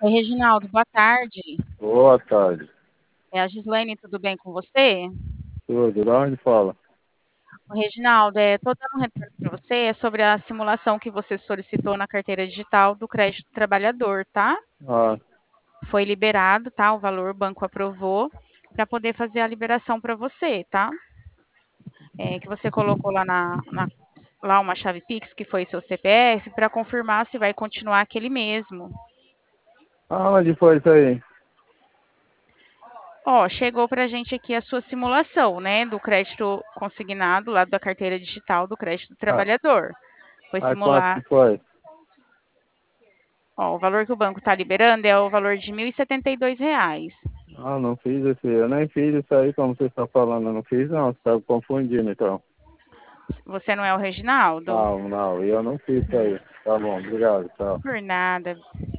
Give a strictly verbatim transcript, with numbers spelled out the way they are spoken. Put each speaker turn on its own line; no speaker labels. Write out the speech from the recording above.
Oi, Reginaldo, boa tarde.
Boa tarde.
É a Gislaine, tudo bem com você?
Tudo, da onde fala?
Ô, Reginaldo, estou dando um retorno para você é sobre a simulação que você solicitou na carteira digital do crédito do trabalhador, tá?
Ah,
Foi liberado, tá? O valor o banco aprovou para poder fazer a liberação para você, tá? É, que você colocou lá na, na- lá uma chave Pix, que foi seu C P F, para confirmar se vai continuar aquele mesmo.
aonde foi isso aí?
Ó, chegou para a gente aqui a sua simulação, né, do crédito consignado, lá da carteira digital do crédito do
Ah,
trabalhador. Foi
ah, quanto
simular,
que foi?
ó, o valor que o banco está liberando é o valor de mil e setenta e dois reais.
Ah, não fiz esse, eu nem fiz isso aí, como você está falando, eu não fiz não, você está confundindo então.
Você não é o Reginaldo?
Não, não, eu não fiz isso
Hum,
aí. Tá bom, obrigado, tchau.
por nada.